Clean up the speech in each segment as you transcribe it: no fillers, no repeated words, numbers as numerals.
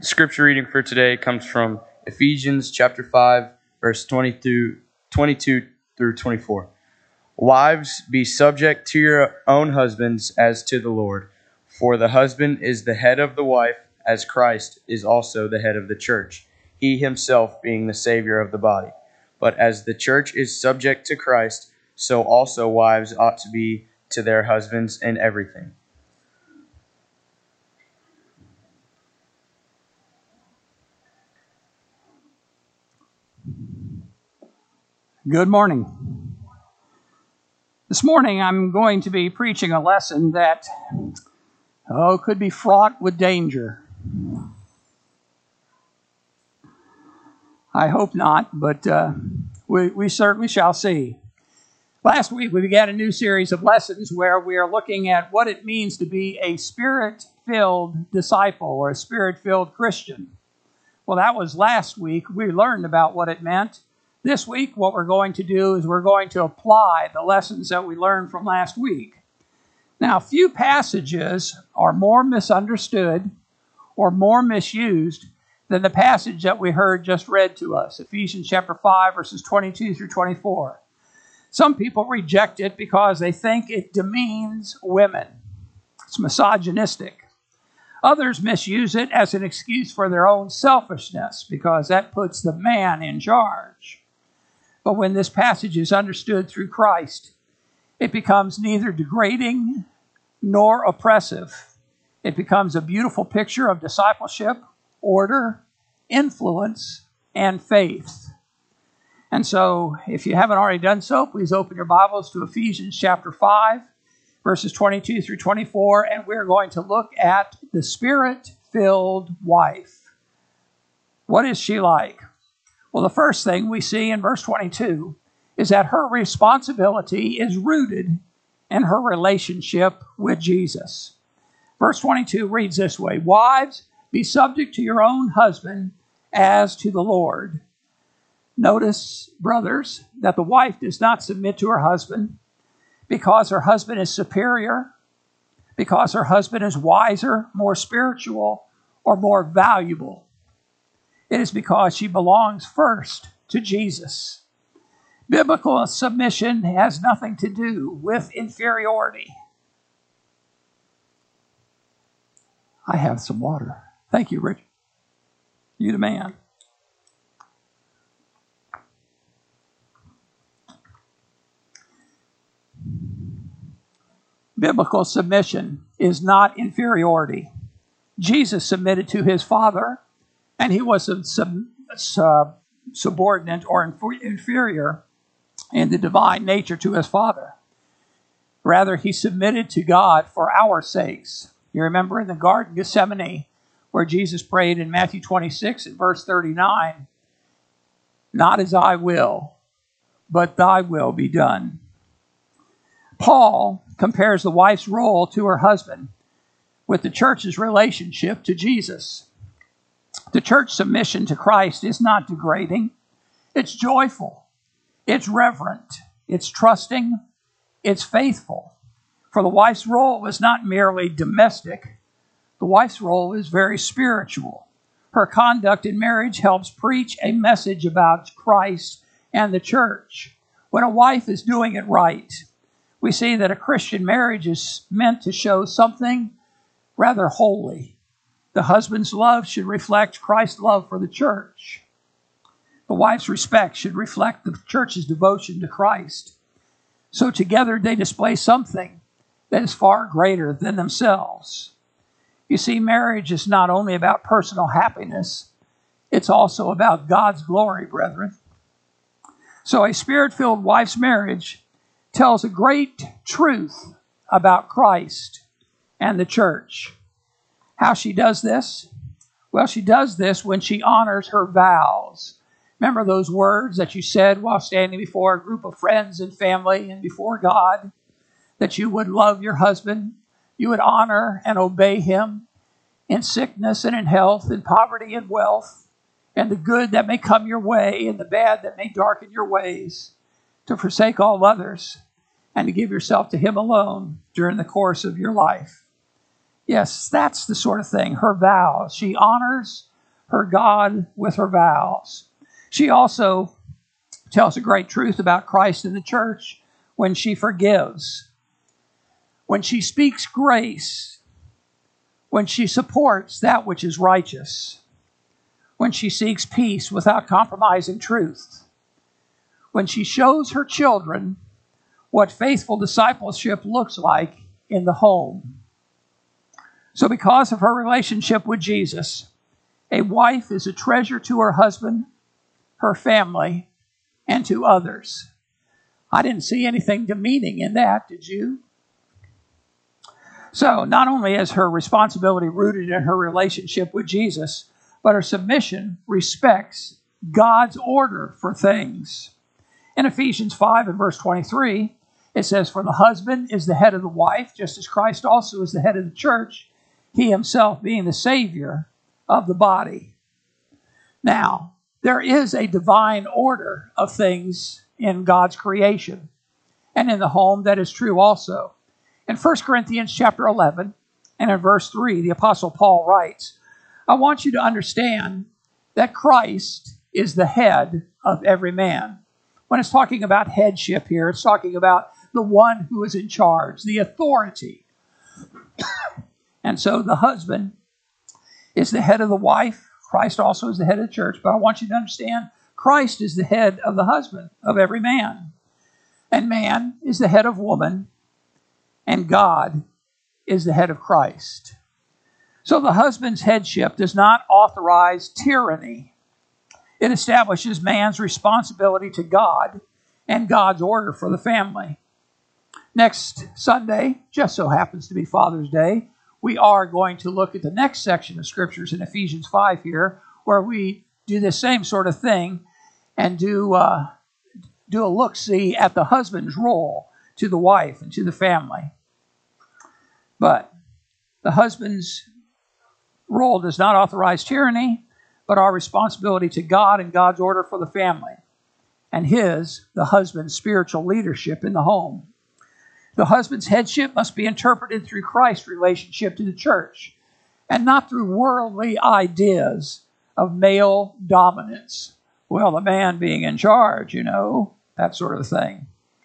The scripture reading for today comes from Ephesians chapter 5, verse 22 through 24. Wives, be subject to your own husbands as to the Lord. For the husband is the head of the wife, as Christ is also the head of the church, he himself being the Savior of the body. But as the church is subject to Christ, so also wives ought to be to their husbands in everything. Good morning. This morning I'm going to be preaching a lesson that could be fraught with danger. I hope not, but we certainly shall see. Last week we began a new series of lessons where we are looking at what it means to be a Spirit-filled disciple or a Spirit-filled Christian. Well, that was last week. We learned about what it meant. This week, what we're going to do is we're going to apply the lessons that we learned from last week. Now, few passages are more misunderstood or more misused than the passage that we heard just read to us, Ephesians chapter 5, verses 22 through 24. Some people reject it because they think it demeans women. It's misogynistic. Others misuse it as an excuse for their own selfishness because that puts the man in charge. But when this passage is understood through Christ, it becomes neither degrading nor oppressive. It becomes a beautiful picture of discipleship, order, influence, and faith. And so, if you haven't already done so, please open your Bibles to Ephesians chapter 5, verses 22 through 24, and we're going to look at the Spirit-filled wife. What is she like? Well, the first thing we see in verse 22 is that her responsibility is rooted in her relationship with Jesus. Verse 22 reads this way, "Wives, be subject to your own husband as to the Lord." Notice, brothers, that the wife does not submit to her husband because her husband is superior, because her husband is wiser, more spiritual, or more valuable. It is because she belongs first to Jesus. Biblical submission has nothing to do with inferiority. I have some water. Thank you, Richard. You the man. Biblical submission is not inferiority. Jesus submitted to his Father, and he was subordinate or inferior in the divine nature to his Father. Rather, he submitted to God for our sakes. You remember in the Garden of Gethsemane, where Jesus prayed in Matthew 26 and verse 39, "Not as I will, but thy will be done." Paul compares the wife's role to her husband with the church's relationship to Jesus. The church submission to Christ is not degrading. It's joyful. It's reverent. It's trusting. It's faithful. For the wife's role is not merely domestic. The wife's role is very spiritual. Her conduct in marriage helps preach a message about Christ and the church. When a wife is doing it right, we see that a Christian marriage is meant to show something rather holy. The husband's love should reflect Christ's love for the church. The wife's respect should reflect the church's devotion to Christ. So together they display something that is far greater than themselves. You see, marriage is not only about personal happiness, it's also about God's glory, brethren. So a Spirit-filled wife's marriage tells a great truth about Christ and the church. How she does this? Well, she does this when she honors her vows. Remember those words that you said while standing before a group of friends and family and before God? That you would love your husband, you would honor and obey him in sickness and in health, in poverty and wealth, and the good that may come your way and the bad that may darken your ways, to forsake all others and to give yourself to him alone during the course of your life. Yes, that's the sort of thing, her vows. She honors her God with her vows. She also tells a great truth about Christ and the church when she forgives, when she speaks grace, when she supports that which is righteous, when she seeks peace without compromising truth, when she shows her children what faithful discipleship looks like in the home. So because of her relationship with Jesus, a wife is a treasure to her husband, her family, and to others. I didn't see anything demeaning in that, did you? So not only is her responsibility rooted in her relationship with Jesus, but her submission respects God's order for things. In Ephesians 5 and verse 23, it says, "For the husband is the head of the wife, just as Christ also is the head of the church, he himself being the Savior of the body." Now, there is a divine order of things in God's creation and in the home that is true also. In 1 Corinthians chapter 11 and in verse 3, the Apostle Paul writes, "I want you to understand that Christ is the head of every man." When it's talking about headship here, it's talking about the one who is in charge, the authority. And so the husband is the head of the wife. Christ also is the head of the church. But I want you to understand, Christ is the head of the husband, of every man. And man is the head of woman. And God is the head of Christ. So the husband's headship does not authorize tyranny. It establishes man's responsibility to God and God's order for the family. Next Sunday, just so happens to be Father's Day, we are going to look at the next section of scriptures in Ephesians 5 here, where we do the same sort of thing and do a look-see at the husband's role to the wife and to the family. But the husband's role does not authorize tyranny, but our responsibility to God and God's order for the family, and the husband's spiritual leadership in the home. The husband's headship must be interpreted through Christ's relationship to the church, and not through worldly ideas of male dominance. Well, the man being in charge, that sort of thing.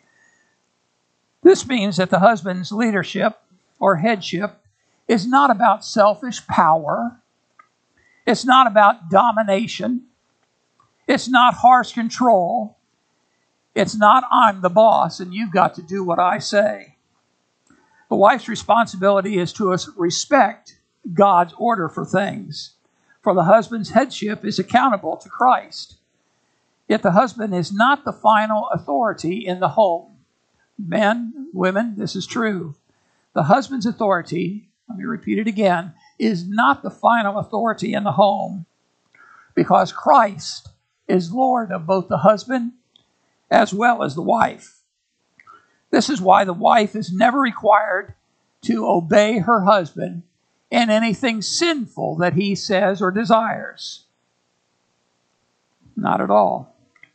This means that the husband's leadership or headship is not about selfish power. It's not about domination. It's not harsh control. It's not, I'm the boss and you've got to do what I say. The wife's responsibility is to respect God's order for things. For the husband's headship is accountable to Christ. Yet the husband is not the final authority in the home. Men, women, this is true. The husband's authority, let me repeat it again, is not the final authority in the home, because Christ is Lord of both the husband as well as the wife. This is why the wife is never required to obey her husband in anything sinful that he says or desires. Not at all.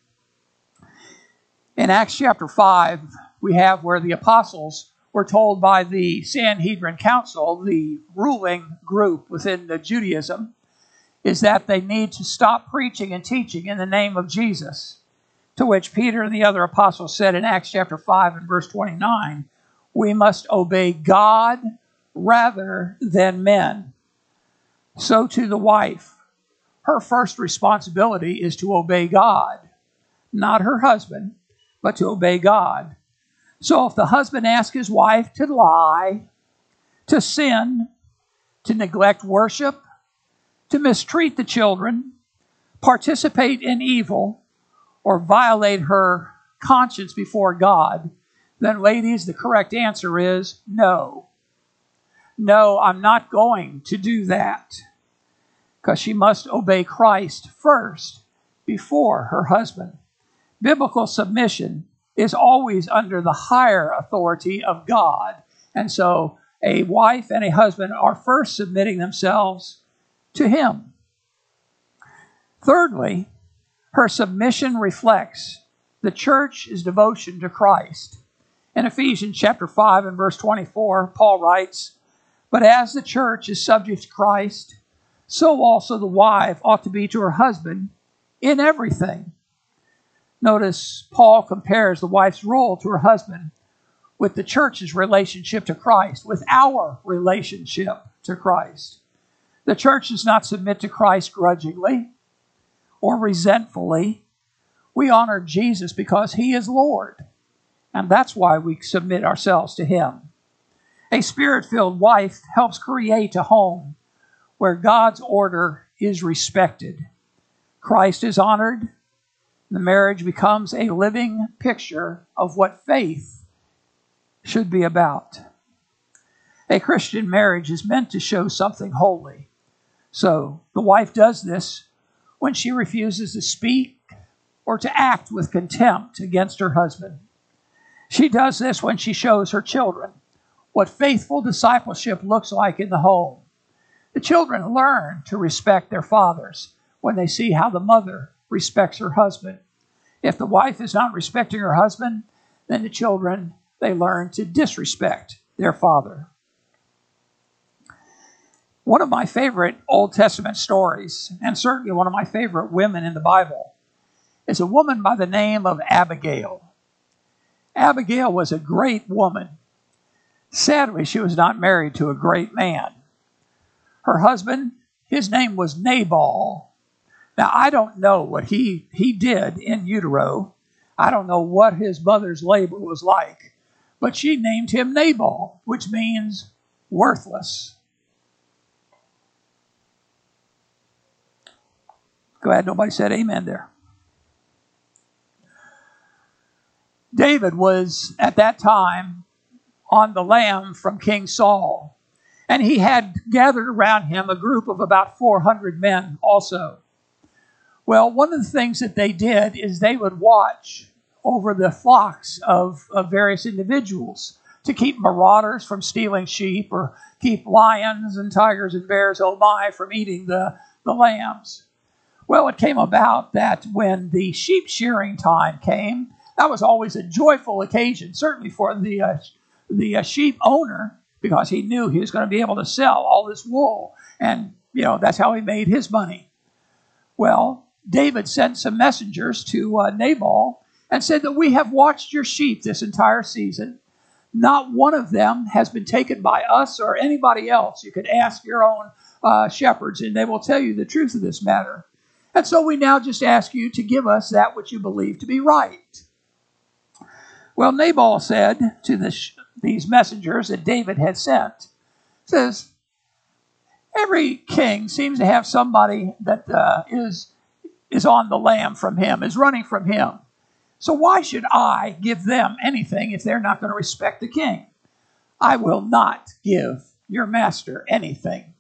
In Acts chapter 5, we have where the apostles were told by the Sanhedrin Council, the ruling group within the Judaism, is that they need to stop preaching and teaching in the name of Jesus. To which Peter and the other apostles said in Acts chapter 5 and verse 29, we must obey God rather than men. So to the wife, her first responsibility is to obey God, not her husband, but to obey God. So if the husband asks his wife to lie, to sin, to neglect worship, to mistreat the children, participate in evil, or violate her conscience before God, then ladies, the correct answer is no. No, I'm not going to do that. Because she must obey Christ first before her husband. Biblical submission is always under the higher authority of God. And so a wife and a husband are first submitting themselves to him. Thirdly, her submission reflects the church's devotion to Christ. In Ephesians chapter 5 and verse 24, Paul writes, "But as the church is subject to Christ, so also the wife ought to be to her husband in everything. Notice Paul compares the wife's role to her husband with the church's relationship to Christ, with our relationship to Christ. The church does not submit to Christ grudgingly or resentfully. We honor Jesus because he is Lord, and that's why we submit ourselves to him. A spirit-filled wife helps create a home where God's order is respected. Christ is honored. The marriage becomes a living picture of what faith should be about. A Christian marriage is meant to show something holy. So the wife does this when she refuses to speak or to act with contempt against her husband. She does this when she shows her children what faithful discipleship looks like in the home. The children learn to respect their fathers when they see how the mother respects her husband. If the wife is not respecting her husband, then the children, they learn to disrespect their father. One of my favorite Old Testament stories, and certainly one of my favorite women in the Bible, is a woman by the name of Abigail. Abigail was a great woman. Sadly, she was not married to a great man. Her husband, his name was Nabal. Now, I don't know what he did in utero. I don't know what his mother's labor was like. But she named him Nabal, which means worthless. Go ahead, nobody said amen there. David was, at that time, on the lam from King Saul. And he had gathered around him a group of about 400 men also. Well, one of the things that they did is they would watch over the flocks of various individuals to keep marauders from stealing sheep or keep lions and tigers and bears, oh my, from eating the lambs. Well, it came about that when the sheep shearing time came, that was always a joyful occasion, certainly for the sheep owner, because he knew he was going to be able to sell all this wool. And, that's how he made his money. Well, David sent some messengers to Nabal and said that we have watched your sheep this entire season. Not one of them has been taken by us or anybody else. You could ask your own shepherds, and they will tell you the truth of this matter. And so we now just ask you to give us that which you believe to be right. Well, Nabal said to these messengers that David had sent, says, every king seems to have somebody that is on the lam from him, is running from him. So why should I give them anything if they're not going to respect the king? I will not give your master anything.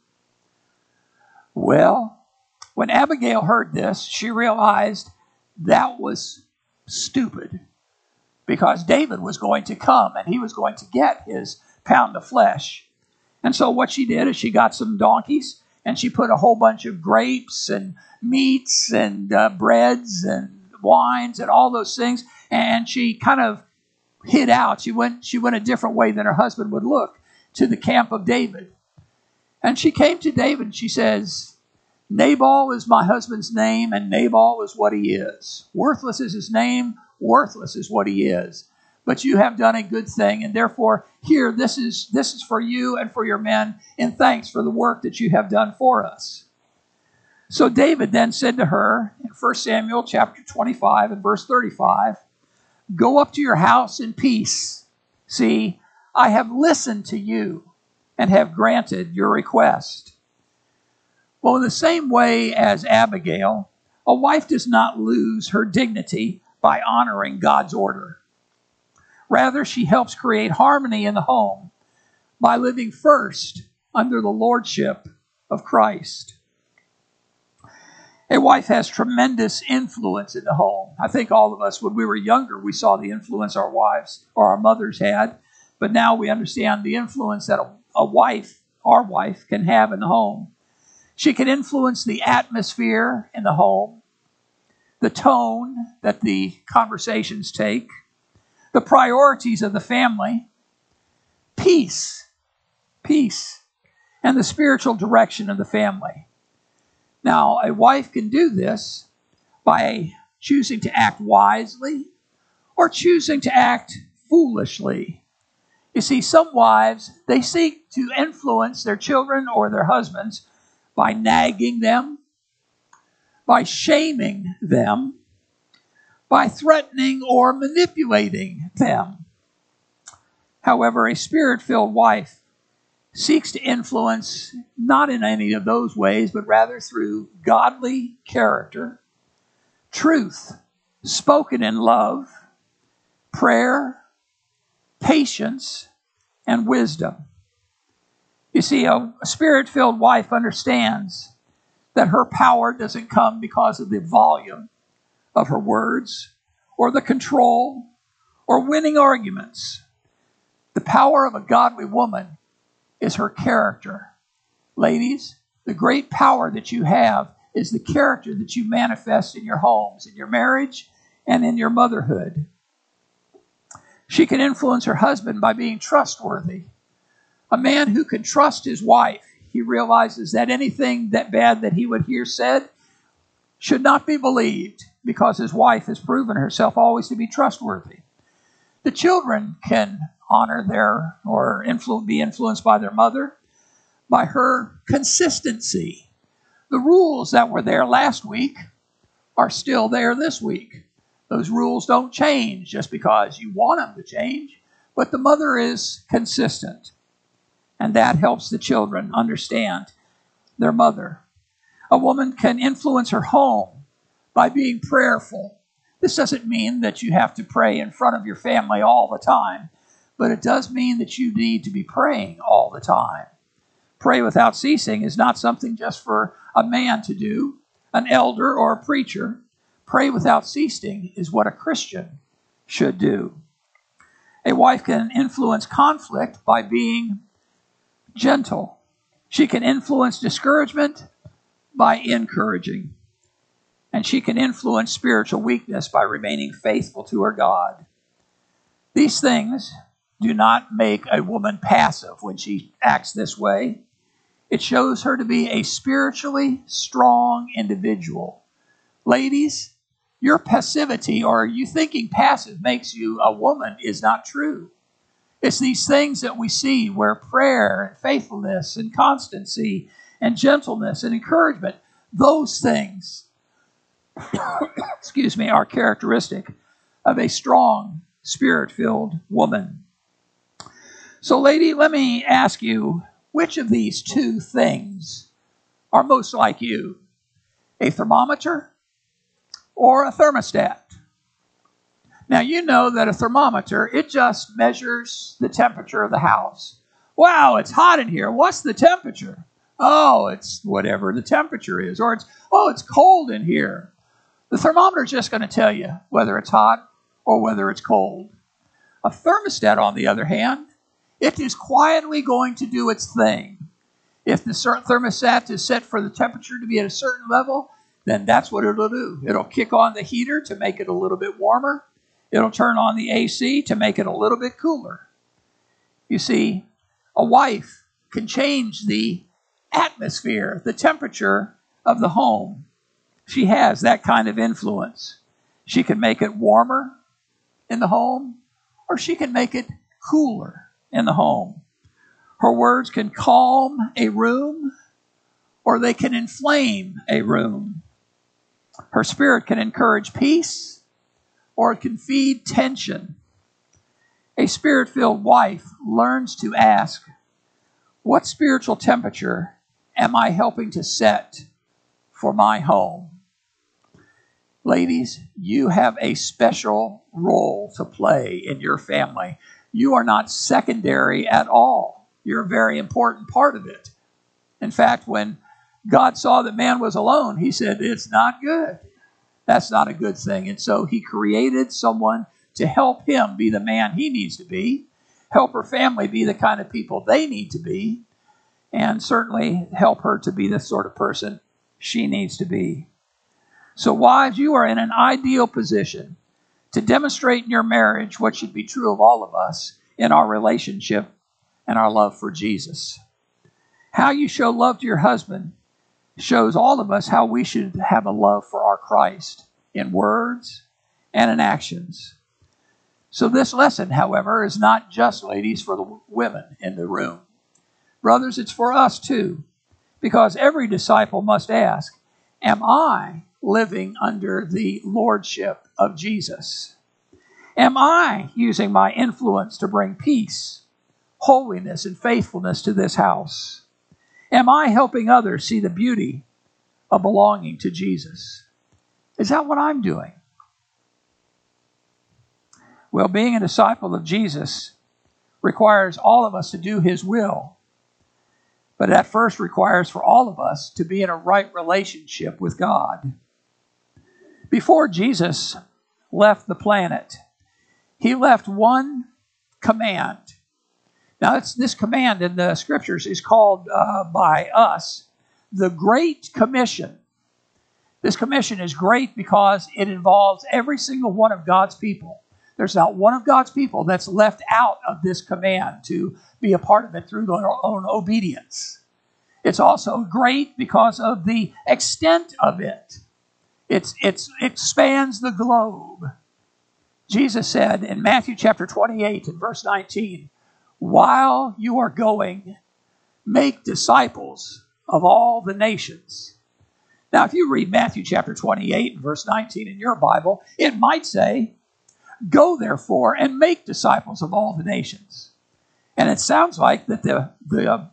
Well, when Abigail heard this, she realized that was stupid, because David was going to come and he was going to get his pound of flesh. And so what she did is she got some donkeys and she put a whole bunch of grapes and meats and breads and wines and all those things, and she kind of hid out. She went a different way than her husband would look, to the camp of David. And she came to David and she says, Nabal is my husband's name, and Nabal is what he is. Worthless is his name, worthless is what he is. But you have done a good thing, and therefore here, this is for you and for your men, in thanks for the work that you have done for us. So David then said to her in 1 Samuel chapter 25 and verse 35, go up to your house in peace. See, I have listened to you and have granted your request. Well, in the same way as Abigail, a wife does not lose her dignity by honoring God's order. Rather, she helps create harmony in the home by living first under the lordship of Christ. A wife has tremendous influence in the home. I think all of us, when we were younger, we saw the influence our wives or our mothers had, but now we understand the influence that our wife, can have in the home. She can influence the atmosphere in the home, the tone that the conversations take, the priorities of the family, peace, and the spiritual direction of the family. Now, a wife can do this by choosing to act wisely or choosing to act foolishly. You see, some wives, they seek to influence their children or their husbands by nagging them, by shaming them, by threatening or manipulating them. However, a Spirit-filled wife seeks to influence not in any of those ways, but rather through godly character, truth spoken in love, prayer, patience, and wisdom. You see, a Spirit-filled wife understands that her power doesn't come because of the volume of her words or the control or winning arguments. The power of a godly woman is her character. Ladies, the great power that you have is the character that you manifest in your homes, in your marriage, and in your motherhood. She can influence her husband by being trustworthy. A man who can trust his wife, he realizes that anything that bad that he would hear said should not be believed because his wife has proven herself always to be trustworthy. The children can honor their or be influenced by their mother, by her consistency. The rules that were there last week are still there this week. Those rules don't change just because you want them to change, but the mother is consistent. And that helps the children understand their mother. A woman can influence her home by being prayerful. This doesn't mean that you have to pray in front of your family all the time, but it does mean that you need to be praying all the time. Pray without ceasing is not something just for a man to do, an elder or a preacher. Pray without ceasing is what a Christian should do. A wife can influence conflict by being gentle. She can influence discouragement by encouraging. And she can influence spiritual weakness by remaining faithful to her God. These things do not make a woman passive when she acts this way. It shows her to be a spiritually strong individual. Ladies, your passivity or you thinking passive makes you a woman is not true. It's these things that we see where prayer and faithfulness and constancy and gentleness and encouragement, those things, are characteristic of a strong, Spirit-filled woman. So, lady, let me ask you, which of these two things are most like you? A thermometer or a thermostat? Now, you know that a thermometer, it just measures the temperature of the house. Wow, it's hot in here. What's the temperature? Oh, it's whatever the temperature is. Or it's cold in here. The thermometer is just going to tell you whether it's hot or whether it's cold. A thermostat, on the other hand, it is quietly going to do its thing. If the thermostat is set for the temperature to be at a certain level, then that's what it'll do. It'll kick on the heater to make it a little bit warmer. It'll turn on the AC to make it a little bit cooler. You see, a wife can change the atmosphere, the temperature of the home. She has that kind of influence. She can make it warmer in the home, or she can make it cooler in the home. Her words can calm a room, or they can inflame a room. Her spirit can encourage peace, or it can feed tension. A Spirit-filled wife learns to ask, what spiritual temperature am I helping to set for my home? Ladies, you have a special role to play in your family. You are not secondary at all. You're a very important part of it. In fact, when God saw that man was alone, he said, it's not good. That's not a good thing. And so he created someone to help him be the man he needs to be, help her family be the kind of people they need to be, and certainly help her to be the sort of person she needs to be. So wives, you are in an ideal position to demonstrate in your marriage what should be true of all of us in our relationship and our love for Jesus. How you show love to your husband shows all of us how we should have a love for our Christ in words and in actions. So this lesson, however, is not just, ladies, for the women in the room. Brothers, it's for us too, because every disciple must ask, am I living under the lordship of Jesus? Am I using my influence to bring peace, holiness, and faithfulness to this house? Am I helping others see the beauty of belonging to Jesus? Is that what I'm doing? Well, being a disciple of Jesus requires all of us to do his will. But that first requires for all of us to be in a right relationship with God. Before Jesus left the planet, he left one command. Now, this command in the scriptures is called by us the Great Commission. This commission is great because it involves every single one of God's people. There's not one of God's people that's left out of this command to be a part of it through their own obedience. It's also great because of the extent of it. It expands the globe. Jesus said in Matthew chapter 28 and verse 19, while you are going, make disciples of all the nations. Now, if you read Matthew chapter 28 and verse 19 in your Bible, it might say, go therefore and make disciples of all the nations. And it sounds like that the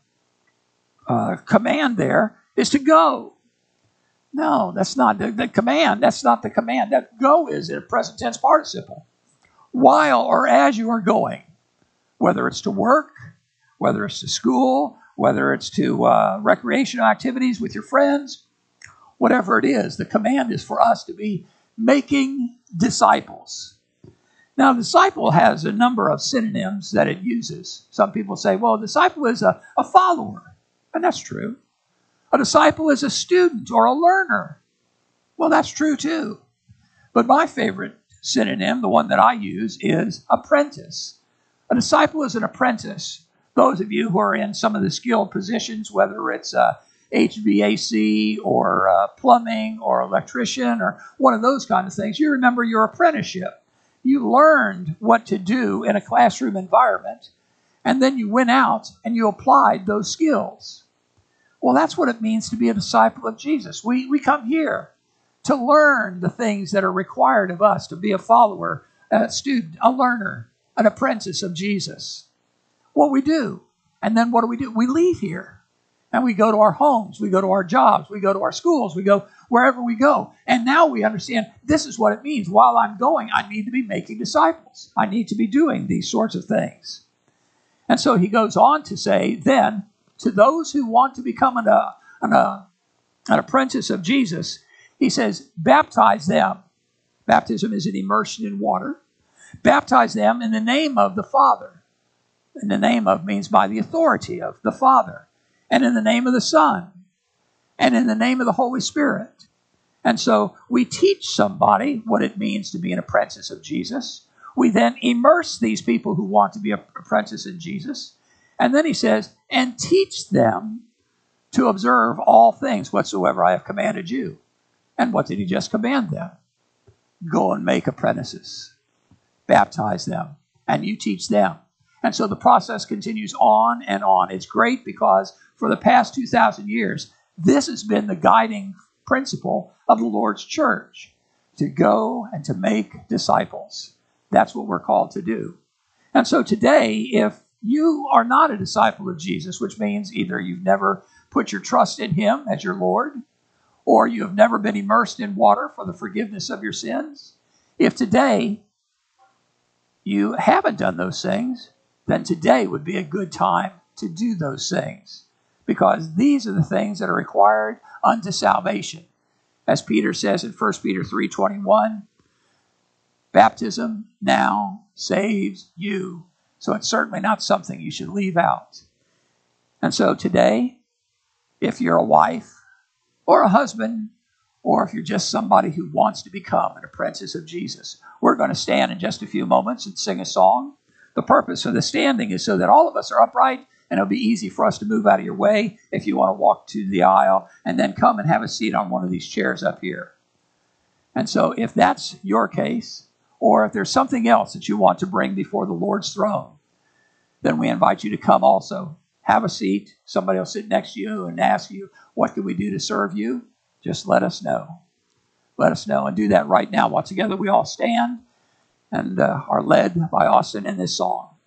command there is to go. No, that's not the command. That's not the command. That go is a present tense participle. While or as you are going, whether it's to work, whether it's to school, whether it's to recreational activities with your friends, whatever it is, the command is for us to be making disciples. Now, disciple has a number of synonyms that it uses. Some people say, well, a disciple is a follower, and that's true. A disciple is a student or a learner. Well, that's true too. But my favorite synonym, the one that I use, is apprentice. A disciple is an apprentice. Those of you who are in some of the skilled positions, whether it's HVAC or plumbing or electrician or one of those kind of things, you remember your apprenticeship. You learned what to do in a classroom environment, and then you went out and you applied those skills. Well, that's what it means to be a disciple of Jesus. We come here to learn the things that are required of us to be a follower, a student, a learner, an apprentice of Jesus. What we do. And then what do? We leave here. And we go to our homes. We go to our jobs. We go to our schools. We go wherever we go. And now we understand this is what it means. While I'm going, I need to be making disciples. I need to be doing these sorts of things. And so he goes on to say, then, to those who want to become an apprentice of Jesus, he says, baptize them. Baptism is an immersion in water. Baptize them in the name of the Father. And the name of means by the authority of the Father. And in the name of the Son. And in the name of the Holy Spirit. And so we teach somebody what it means to be an apprentice of Jesus. We then immerse these people who want to be an apprentice in Jesus. And then he says, and teach them to observe all things whatsoever I have commanded you. And what did he just command them? Go and make apprentices. Baptize them. And you teach them. And so the process continues on and on. It's great because for the past 2,000 years, this has been the guiding principle of the Lord's church, to go and to make disciples. That's what we're called to do. And so today, if you are not a disciple of Jesus, which means either you've never put your trust in him as your Lord, or you have never been immersed in water for the forgiveness of your sins, if today you haven't done those things, then today would be a good time to do those things. Because these are the things that are required unto salvation. As Peter says in 1 Peter 3:21, baptism now saves you. So it's certainly not something you should leave out. And so today, if you're a wife or a husband, or if you're just somebody who wants to become an apprentice of Jesus, we're going to stand in just a few moments and sing a song. The purpose of the standing is so that all of us are upright And it'll be easy for us to move out of your way if you want to walk to the aisle and then come and have a seat on one of these chairs up here. And so if that's your case, or if there's something else that you want to bring before the Lord's throne, then we invite you to come also. Have a seat. Somebody will sit next to you and ask you, what can we do to serve you? Just let us know. Let us know, and do that right now. While together we all stand and are led by Austin in this song.